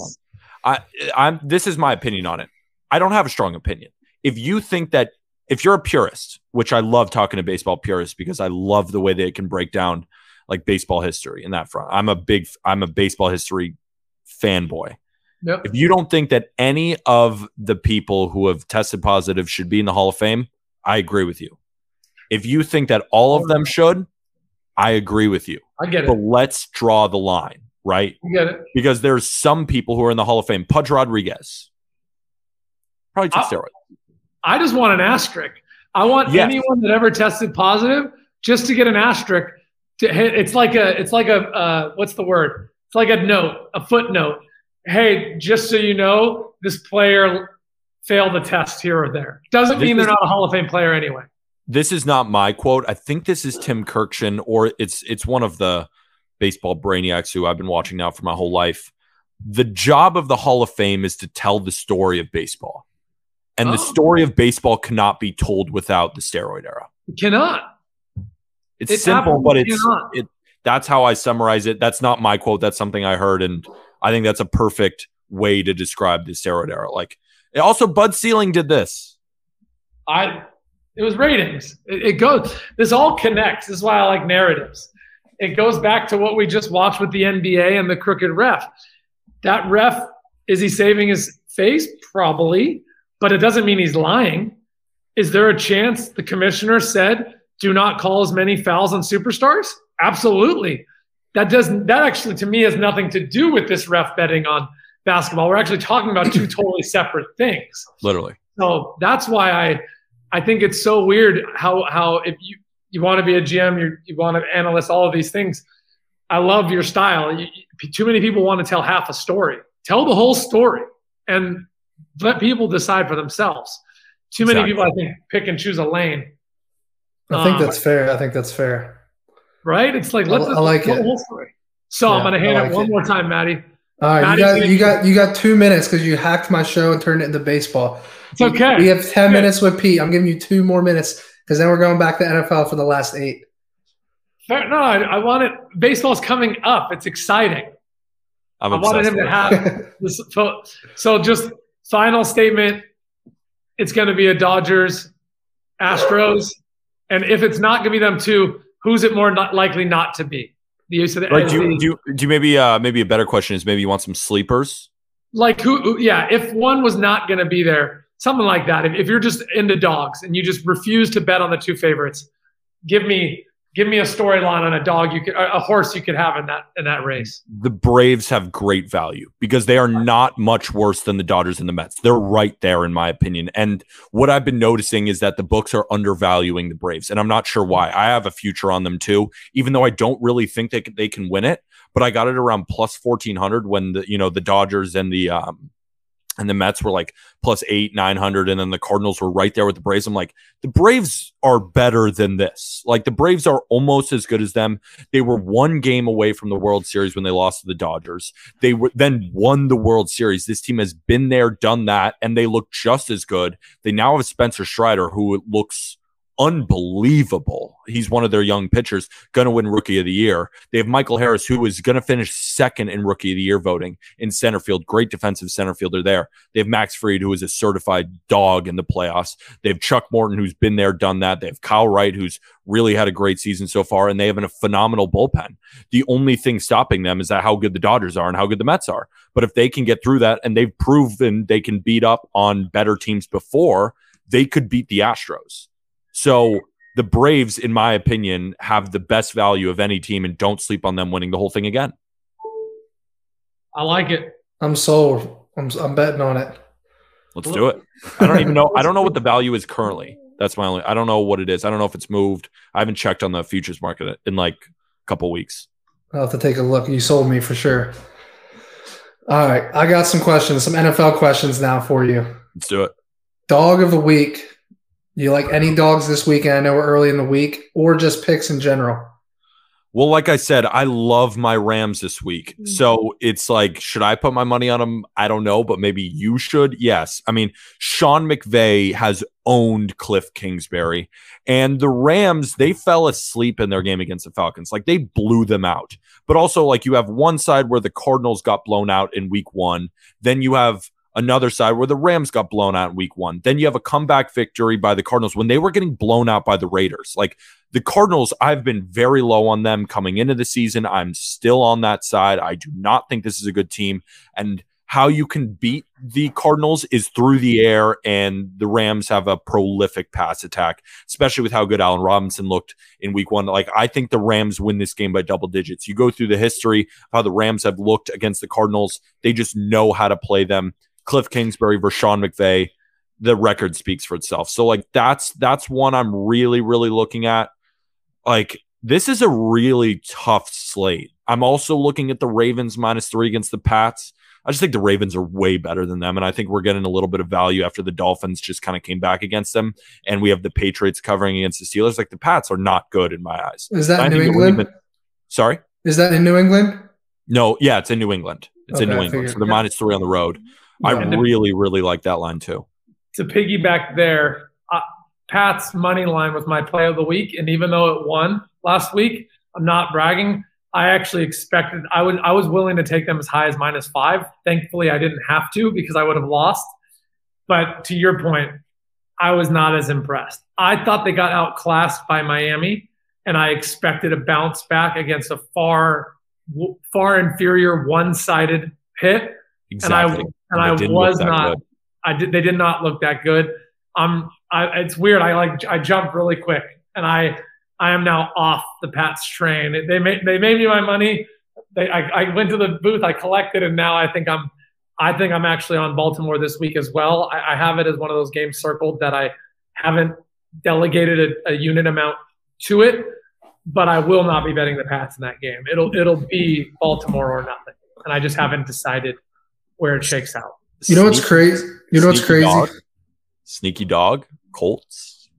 This is my opinion on it. I don't have a strong opinion. If you're a purist, which I love talking to baseball purists because I love the way they can break down like baseball history in that front. I'm a baseball history fanboy. Yep. If you don't think that any of the people who have tested positive should be in the Hall of Fame, I agree with you. If you think that all of them should, I agree with you. I get it. But let's draw the line, right? I get it. Because there's some people who are in the Hall of Fame. Pudge Rodriguez probably took steroids. I just want an asterisk. I want anyone that ever tested positive just to get an asterisk. It's like a what's the word? It's like a footnote. Hey, just so you know, this player failed the test here or there. Doesn't mean they're not a Hall of Fame player anyway. This is not my quote. I think this is Tim Kirkshin, or it's one of the baseball brainiacs who I've been watching now for my whole life. The job of the Hall of Fame is to tell the story of baseball. And the story of baseball cannot be told without the steroid era. It cannot. It's simple, but that's how I summarize it. That's not my quote. That's something I heard, and I think that's a perfect way to describe the steroid era. Like, also, Bud Selig did this. It was ratings. It goes. This all connects. This is why I like narratives. It goes back to what we just watched with the NBA and the crooked ref. That ref, is he saving his face? Probably. But it doesn't mean he's lying. Is there a chance the commissioner said, do not call as many fouls on superstars? Absolutely. That actually, to me, has nothing to do with this ref betting on basketball. We're actually talking about two totally separate things. Literally. So that's why I think it's so weird how if you want to be a GM, you want to analyst, all of these things. I love your style. Too many people want to tell half a story. Tell the whole story and let people decide for themselves. Too many people, I think, pick and choose a lane. I think that's fair. Right? It's like, let's like tell the whole story. So I'm going to hand it one more time, Maddie. All right, you got 2 minutes because you hacked my show and turned it into baseball. It's okay. We have 10 minutes with Pete. I'm giving you 2 more minutes because then we're going back to NFL for the last 8. Fair, no, I want it. Baseball's coming up. It's exciting. I wanted him to have this. So just final statement. It's going to be a Dodgers, Astros. And if it's not going to be them two, who's it more not likely not to be? Do you maybe a better question is maybe you want some sleepers? Like who? Yeah, if one was not going to be there, something like that. If you're just into dogs and you just refuse to bet on the two favorites, give me a storyline on a horse you could have in that race. The Braves have great value because they are not much worse than the Dodgers and the Mets. They're right there, in my opinion. And what I've been noticing is that the books are undervaluing the Braves, and I'm not sure why. I have a future on them too, even though I don't really think they can win it. But I got it around plus 1,400 when the Dodgers and the Mets were like plus 800, 900, and then the Cardinals were right there with the Braves. I'm like, the Braves are better than this. Like, the Braves are almost as good as them. They were one game away from the World Series when they lost to the Dodgers. They then won the World Series. This team has been there, done that, and they look just as good. They now have Spencer Strider, who looks unbelievable. He's one of their young pitchers, going to win Rookie of the Year. They have Michael Harris, who is going to finish second in Rookie of the Year voting in center field. Great defensive center fielder there. They have Max Fried, who is a certified dog in the playoffs. They have Chuck Morton, who's been there, done that. They have Kyle Wright, who's really had a great season so far, and they have a phenomenal bullpen. The only thing stopping them is that how good the Dodgers are and how good the Mets are. But if they can get through that, and they've proven they can beat up on better teams before, they could beat the Astros. So the Braves, in my opinion, have the best value of any team, and don't sleep on them winning the whole thing again. I like it. I'm sold. I'm betting on it. Let's do it. I don't even know. I don't know what the value is currently. That's my only. I don't know what it is. I don't know if it's moved. I haven't checked on the futures market in like a couple weeks. I'll have to take a look. You sold me for sure. All right. I got some questions, some NFL questions now for you. Let's do it. Dog of the week. You like any dogs this weekend? I know we're early in the week, or just picks in general? Well, like I said, I love my Rams this week. So it's like, should I put my money on them? I don't know, but maybe you should. Yes. I mean, Sean McVay has owned Cliff Kingsbury, and the Rams, they fell asleep in their game against the Falcons. Like, they blew them out. But also, like, you have one side where the Cardinals got blown out in week 1. Then you have another side where the Rams got blown out in week 1. Then you have a comeback victory by the Cardinals when they were getting blown out by the Raiders. Like, the Cardinals, I've been very low on them coming into the season. I'm still on that side. I do not think this is a good team. And how you can beat the Cardinals is through the air, and the Rams have a prolific pass attack, especially with how good Allen Robinson looked in week 1. Like, I think the Rams win this game by double digits. You go through the history of how the Rams have looked against the Cardinals. They just know how to play them. Cliff Kingsbury versus Sean McVay, the record speaks for itself. So, like, that's one I'm really, really looking at. Like, this is a really tough slate. I'm also looking at the Ravens -3 against the Pats. I just think the Ravens are way better than them, and I think we're getting a little bit of value after the Dolphins just kind of came back against them, and we have the Patriots covering against the Steelers. Like, the Pats are not good in my eyes. Is that in New England? Sorry? Is that in New England? No, yeah, it's in New England. It's in New England. So they're -3 on the road. I really, really like that line too. To piggyback there, Pat's money line was my play of the week, and even though it won last week, I'm not bragging. I actually expected I was willing to take them as high as -5. Thankfully, I didn't have to because I would have lost. But to your point, I was not as impressed. I thought they got outclassed by Miami, and I expected a bounce back against a far inferior one-sided Pitt. Exactly. And I was not. They did not look that good. It's weird. I jumped really quick, and I am now off the Pats train. They made me my money. I went to the booth. I collected, and now I think I'm actually on Baltimore this week as well. I have it as one of those games circled that I haven't delegated a unit amount to it, but I will not be betting the Pats in that game. It'll be Baltimore or nothing, and I just haven't decided where it shakes out. You know what's crazy? Sneaky dog, Colts.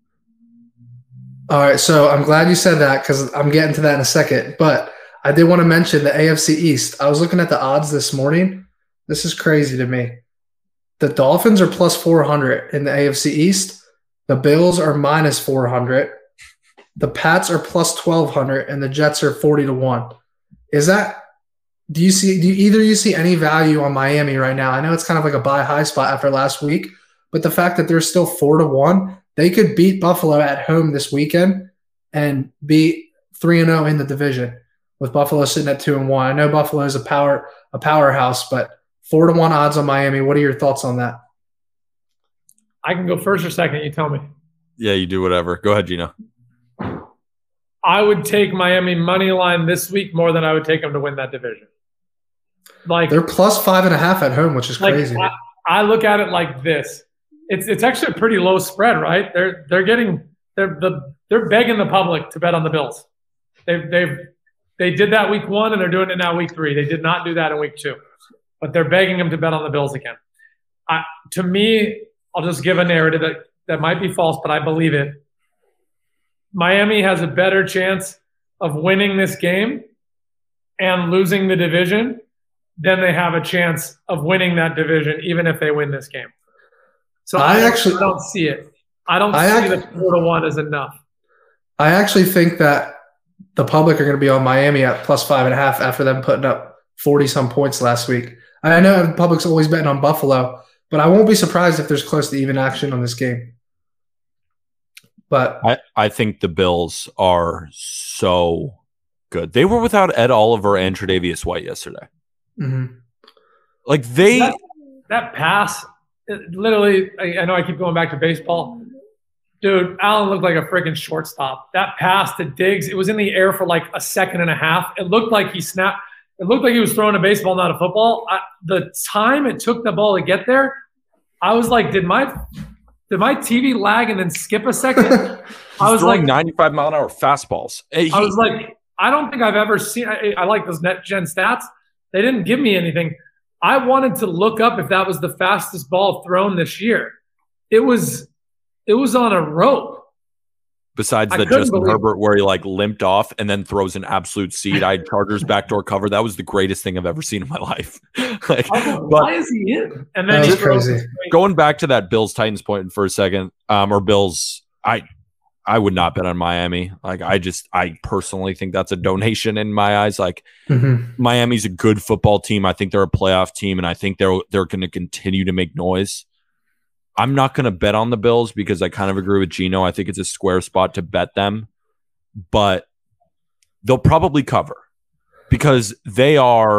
All right, so I'm glad you said that because I'm getting to that in a second. But I did want to mention the AFC East. I was looking at the odds this morning. This is crazy to me. The Dolphins are +400 in the AFC East. The Bills are -400. The Pats are +1,200, and the Jets are 40-1. Is that? Do you see any value on Miami right now? I know it's kind of like a buy high spot after last week, but the fact that they're still 4-1, they could beat Buffalo at home this weekend and be 3-0 in the division with Buffalo sitting at 2-1. I know Buffalo is a powerhouse, but 4-1 odds on Miami. What are your thoughts on that? I can go first or second. You tell me. Yeah, you do whatever. Go ahead, Gino. I would take Miami money line this week more than I would take them to win that division. Like, they're +5.5 at home, which is crazy. I look at it like this. It's actually a pretty low spread, right? They're begging the public to bet on the Bills. They did that week 1 and they're doing it now week 3. They did not do that in week 2, but they're begging them to bet on the Bills again. To me, I'll just give a narrative that might be false, but I believe it. Miami has a better chance of winning this game and losing the division than they have a chance of winning that division, even if they win this game. So I don't see it. I don't see the 4-1 as enough. I actually think that the public are going to be on Miami at plus 5.5 after them putting up 40-some points last week. I know the public's always betting on Buffalo, but I won't be surprised if there's close to even action on this game. But I think the Bills are so good. They were without Ed Oliver and Tre'Davious White yesterday. Mm-hmm. Like that pass, literally, I know I keep going back to baseball. Dude, Allen looked like a freaking shortstop. That pass to Diggs, it was in the air for like a second and a half. It looked like he snapped. It looked like he was throwing a baseball, not a football. The time it took the ball to get there, I was like, did my TV lag and then skip a second? I was throwing like 95-mile-an-hour fastballs. I was like, I don't think I've ever seen. I like those net gen stats. They didn't give me anything. I wanted to look up if that was the fastest ball thrown this year. It was on a rope. Besides that Justin Herbert where he like limped off and then throws an absolute seed. I had Chargers backdoor cover. That was the greatest thing I've ever seen in my life. Why is he in? And then he's crazy. Going back to that Bills Titans point for a second, or Bills, I would not bet on Miami. Like I personally think that's a donation in my eyes. Like Miami's a good football team. I think they're a playoff team, and I think they're going to continue to make noise. I'm not going to bet on the Bills because I kind of agree with Gino. I think it's a square spot to bet them, but they'll probably cover because they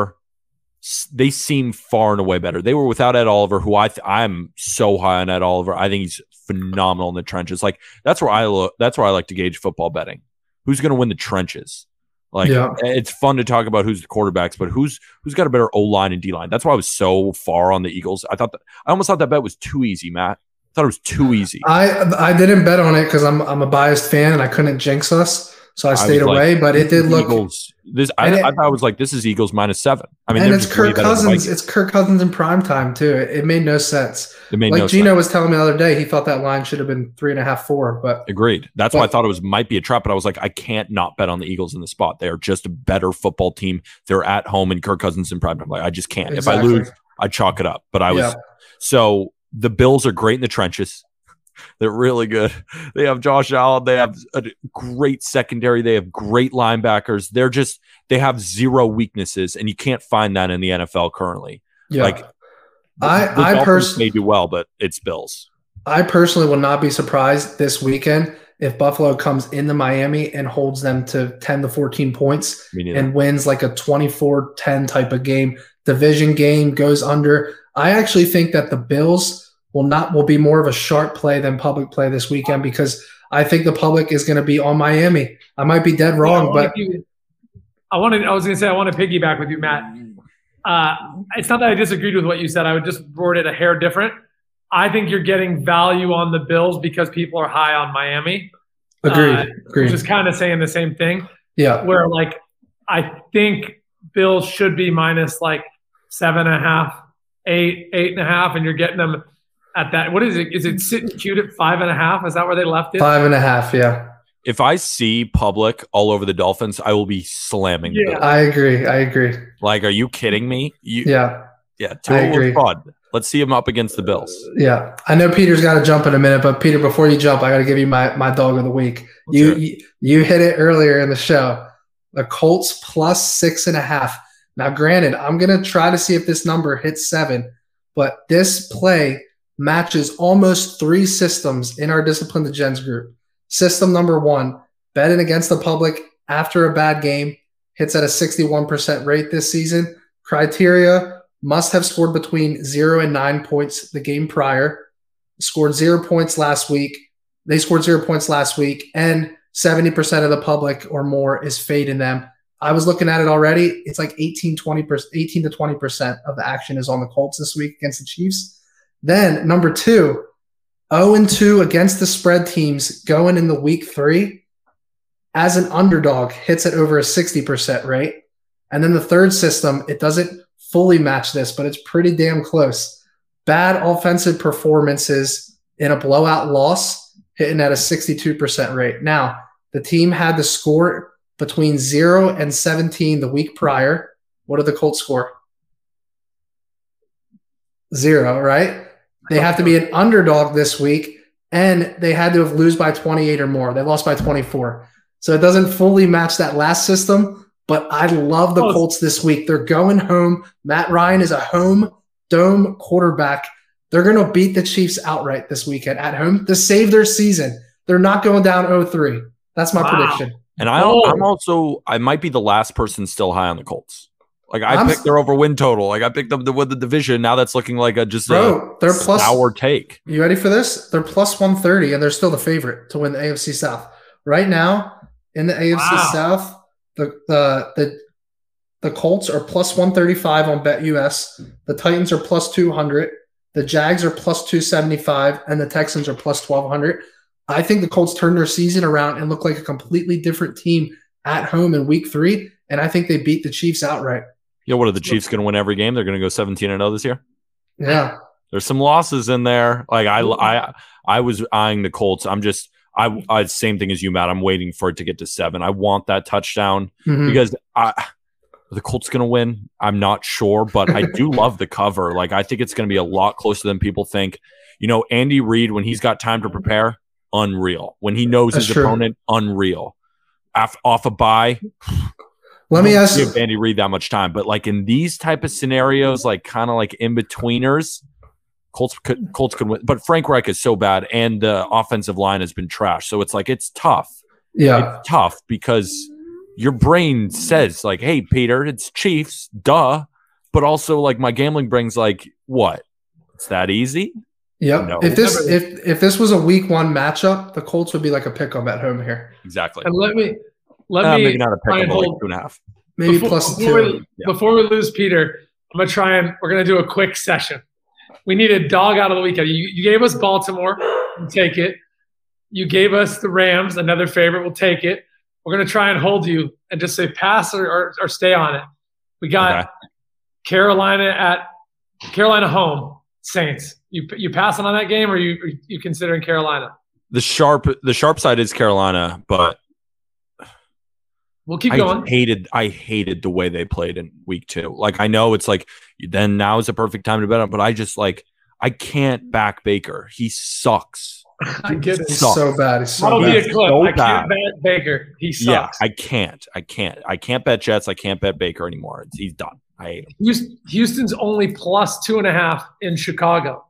seem far and away better. They were without Ed Oliver, who I'm so high on Ed Oliver. I think he's phenomenal in the trenches. Like that's where I like to gauge football betting. Who's going to win the trenches? Like It's fun to talk about who's the quarterbacks, but who's got a better O-line and D-line? That's why I was so far on the Eagles. I almost thought that bet was too easy, Matt. I thought it was too easy. I didn't bet on it because I'm a biased fan and I couldn't jinx us, so I stayed away. But it did look. Eagles, I thought it was like this is Eagles -7. I mean, and it's Kirk Cousins. It's Kirk Cousins in prime time too. It made no sense. Gino was telling me the other day, he thought that line should have been 3.5, 4. But agreed. That's why I thought it might be a trap. But I was like, I can't not bet on the Eagles in the spot. They are just a better football team. They're at home, and Kirk Cousins in prime time. Like I just can't. Exactly. If I lose, I chalk it up. But I was so the Bills are great in the trenches. They're really good. They have Josh Allen. They have a great secondary. They have great linebackers. They have zero weaknesses, and you can't find that in the NFL currently. Yeah. Like I personally may do well, but it's Bills. I personally will not be surprised this weekend if Buffalo comes into Miami and holds them to 10 to 14 points and wins like a 24-10 type of game. Division game goes under. I actually think that the Bills will be more of a sharp play than public play this weekend because I think the public is going to be on Miami. I might be dead wrong, but I was going to say I want to piggyback with you, Matt. It's not that I disagreed with what you said. I would just word it a hair different. I think you're getting value on the Bills because people are high on Miami. Agreed. Just kind of saying the same thing. Yeah. Where like I think Bills should be minus like 7.5, 8.5, and you're getting them at that. What is it? Is it sitting cute at 5.5? Is that where they left it? 5.5, yeah. If I see public all over the Dolphins, I will be slamming. Yeah, I agree. Like, are you kidding me? Yeah. Tua was fun. Let's see him up against the Bills. Yeah, I know Peter's got to jump in a minute, but Peter, before you jump, I got to give you my dog of the week. You hit it earlier in the show. The Colts plus 6.5. Now, granted, I'm gonna try to see if this number hits 7, but this play matches almost 3 systems in our Discipline the Gens group. System number 1, betting against the public after a bad game, hits at a 61% rate this season. Criteria: must have scored between 0 and 9 points the game prior, scored 0 points last week. They scored 0 points last week, and 70% of the public or more is fading them. I was looking at it already. It's like 18 to 20% of the action is on the Colts this week against the Chiefs. Then number 2, 0-2 against the spread teams going in the week 3 as an underdog, hits at over a 60% rate. And then the third system, it doesn't fully match this, but it's pretty damn close. Bad offensive performances in a blowout loss, hitting at a 62% rate. Now, the team had to score between 0 and 17 the week prior. What did the Colts score? 0, right? They have to be an underdog this week and they had to have lose by 28 or more. They lost by 24. So it doesn't fully match that last system, but I love the Colts this week. They're going home. Matt Ryan is a home dome quarterback. They're going to beat the Chiefs outright this weekend at home to save their season. They're not going down 0-3. That's my prediction. And I might be the last person still high on the Colts. Like I picked their over win total. Like I picked them to win the division. Now that's looking like a sour take. You ready for this? They're plus 130, and they're still the favorite to win the AFC South. Right now in the AFC South, the Colts are plus 135 on BetUS. The Titans are plus 200. The Jags are plus 275, and the Texans are plus 1,200. I think the Colts turned their season around and look like a completely different team at home in Week 3, and I think they beat the Chiefs outright. You know, what are the Chiefs going to win every game? They're going to go 17-0 this year. Yeah, there's some losses in there. Like I was eyeing the Colts. I same thing as you, Matt. I'm waiting for it to get to 7. I want that touchdown because the Colts going to win. I'm not sure, but I do love the cover. Like I think it's going to be a lot closer than people think. You know, Andy Reid, when he's got time to prepare, unreal. When he knows his opponent, unreal. Off a bye. Let me ask give Andy Reid that much time, but like in these type of scenarios, like kind of like in betweeners, Colts could win. But Frank Reich is so bad, and the offensive line has been trash. So it's like it's tough. Yeah, it's tough because your brain says like, "Hey, Peter, it's Chiefs, duh." But also like my gambling brain's like, "What? It's that easy?" Yep. No. If this was a Week 1 matchup, the Colts would be like a pick-em at home here. Exactly. And let me maybe not a pick-em, but like 2.5. Maybe plus 2. Before we lose Peter, I'm gonna try and we're gonna do a quick session. We need a dog out of the weekend. You gave us Baltimore, we'll take it. You gave us the Rams, another favorite, we'll take it. We're gonna try and hold you and just say pass or stay on it. We got Carolina home, Saints. You passing on that game, or you considering Carolina? The sharp side is Carolina, but we'll keep going. I hated the way they played in Week 2. Like I know it's like then now is the perfect time to bet on, but I just like I can't back Baker. He sucks. I get it. He's so bad. He's so That'll bad. be a clip. I can't bet Baker. He sucks. Yeah, I can't bet Jets. I can't bet Baker anymore. He's done. I hate him. Houston's only plus 2.5 in Chicago.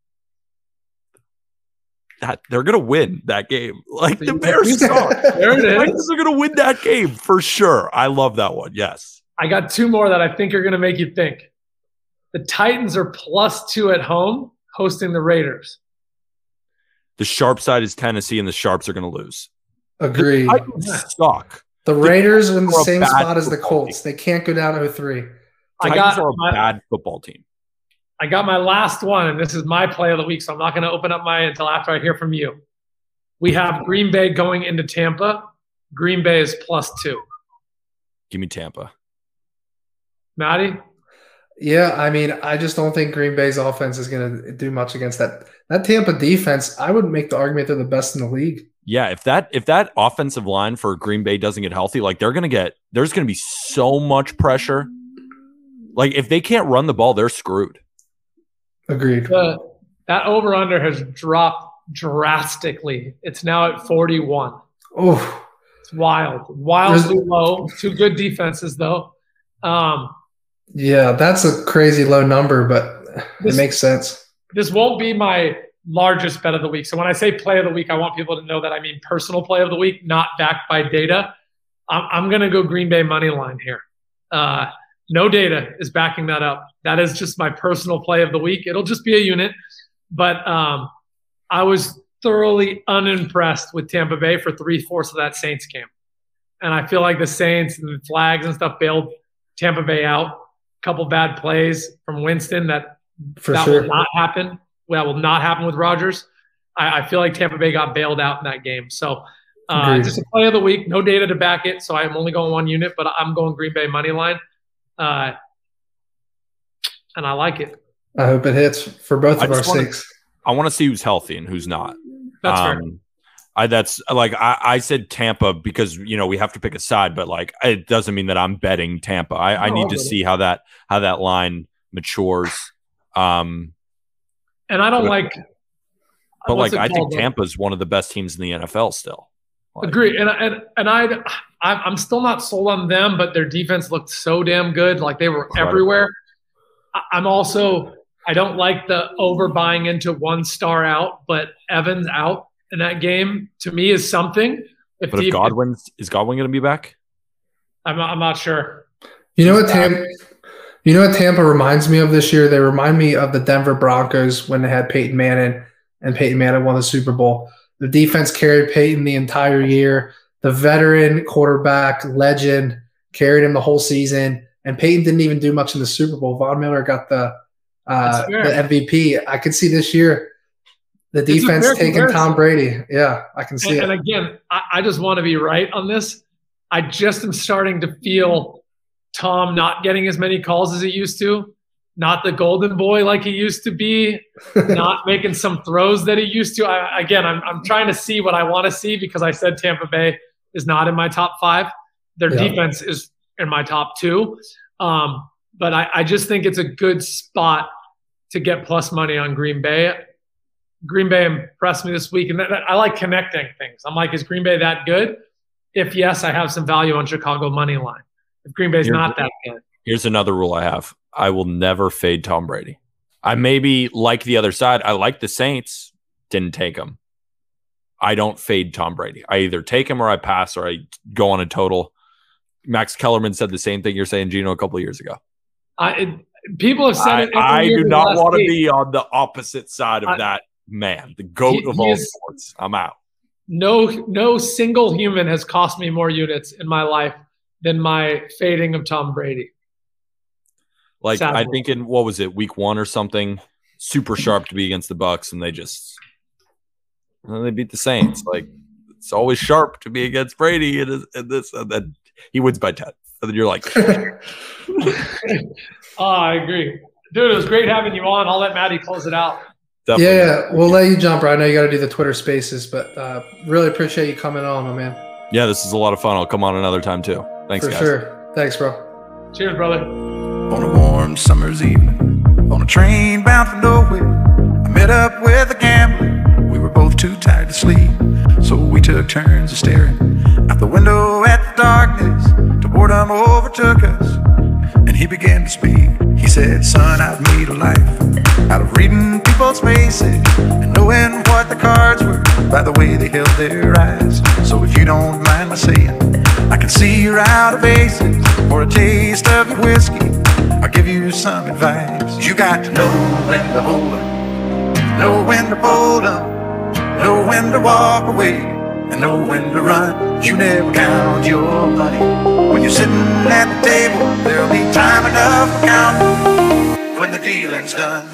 They're gonna win that game. Like the Bears suck. There it is. They're gonna win that game for sure. I love that one. Yes. I got 2 more that I think are gonna make you think. The Titans are plus 2 at home, hosting the Raiders. The sharp side is Tennessee, and the Sharps are gonna lose. Agreed. The Titans suck. The Raiders are in the same spot as the Colts. They can't go down 0-3. Titans are a bad football team. I got my last one, and this is my play of the week, so I'm not going to open up mine until after I hear from you. We have Green Bay going into Tampa. Green Bay is plus 2. Give me Tampa. Matty? Yeah, I mean, I just don't think Green Bay's offense is going to do much against that Tampa defense. I would make the argument they're the best in the league. Yeah, if that offensive line for Green Bay doesn't get healthy, like there's going to be so much pressure. Like if they can't run the ball, they're screwed. Agreed. That over-under has dropped drastically. It's now at 41. Oh, it's wild. Wildly low. 2 good defenses, though. Yeah, that's a crazy low number, but it makes sense. This won't be my largest bet of the week. So when I say play of the week, I want people to know that I mean personal play of the week, not backed by data. I'm going to go Green Bay money line here. No data is backing that up. That is just my personal play of the week. It'll just be a unit. But I was thoroughly unimpressed with Tampa Bay for 3/4 of that Saints game. And I feel like the Saints and the flags and stuff bailed Tampa Bay out. A couple bad plays from Winston that will not happen. That will not happen with Rodgers. I feel like Tampa Bay got bailed out in that game. So just a play of the week. No data to back it. So I'm only going 1 unit, but I'm going Green Bay money line. And I like it. I hope it hits for both of our sakes. I want to see who's healthy and who's not. That's fair. I said Tampa because we have to pick a side, but like it doesn't mean that I'm betting Tampa. I need to see how that line matures. And I don't like But what's like, it I think called? Tampa's one of the best teams in the NFL still. Like, Agree, I'm still not sold on them, but their defense looked so damn good, like they were Incredible. everywhere. I don't like the overbuying into one star out, but Evans out in that game to me is something. But if Godwin going to be back? I'm not sure. You know what Tampa reminds me of this year? They remind me of the Denver Broncos when they had Peyton Manning, and Peyton Manning won the Super Bowl. The defense carried Peyton the entire year. The veteran quarterback legend carried him the whole season, and Peyton didn't even do much in the Super Bowl. Von Miller got the MVP. I could see this year the defense taking Tom Brady. Yeah, I can see it. And again, I just want to be right on this. I just am starting to feel Tom not getting as many calls as he used to, not the golden boy like he used to be, not making some throws that he used to. I'm trying to see what I want to see because I said Tampa Bay is not in my top 5. Their defense is in my top 2. But I just think it's a good spot to get plus money on Green Bay. Green Bay impressed me this week, and I like connecting things. I'm like, is Green Bay that good? If yes, I have some value on Chicago money line. If Green Bay's not that good. Here's another rule I have. I will never fade Tom Brady. I maybe like the other side. I like the Saints. Didn't take him. I don't fade Tom Brady. I either take him or I pass or I go on a total. Max Kellerman said the same thing you're saying, Gino, a couple of years ago. People have said it. I do not want to be on the opposite side of that man, the GOAT of all sports. I'm out. No single human has cost me more units in my life than my fading of Tom Brady. Like, sadly. I think in, what was it, week 1 or something, super sharp to be against the Bucks, and they beat the Saints. Like, it's always sharp to be against Brady, and then he wins by 10. And then you're like, I agree. Dude, it was great having you on. I'll let Maddie close it out. Definitely. Yeah, we'll let you jump. I know you got to do the Twitter Spaces, but really appreciate you coming on, my man. Yeah, this is a lot of fun. I'll come on another time too. Thanks, guys. For sure. Thanks, bro. Cheers, brother. On a warm summer's evening, on a train bound for nowhere, I met up with a gambler. We were both too tired to sleep, so we took turns of staring out the window at the darkness till boredom overtook us, and he began to speak. He said, son, I've made a life out of reading people's faces and knowing what the cards were by the way they held their eyes. So if you don't mind my saying, I can see you're out of aces. For a taste of your whiskey, I'll give you some advice. You got to know when to hold up, know when to fold up, know when to walk away, and know when to run. You never count your money. When you're sitting at the table, there'll be time enough for counting when the dealing's done.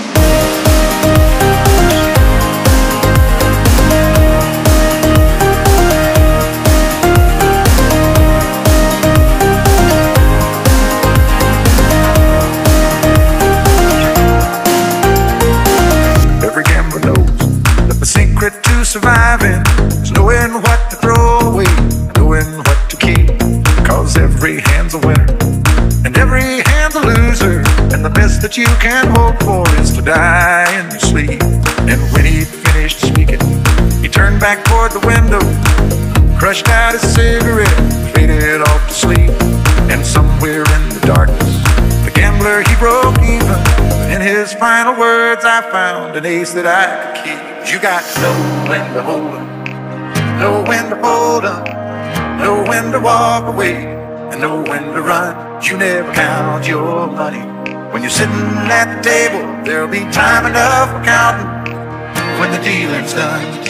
Every gambler knows that the secret to surviving is knowing what to throw away, knowing what to keep. Cause every hand's a winner and every hand's a loser, and the best that you can hope for is to die in your sleep. And when he finished speaking, he turned back toward the window, crushed out his cigarette, faded off to sleep. And somewhere in the darkness, the gambler, he broke even. In his final words, I found an ace that I could keep. You got to know when to hold up, know when to fold up, know when to walk away, and know when to run. You never count your money. When you're sitting at the table, there'll be time enough for counting when the dealing's done.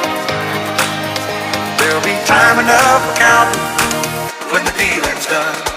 There'll be time enough for counting when the dealing's done.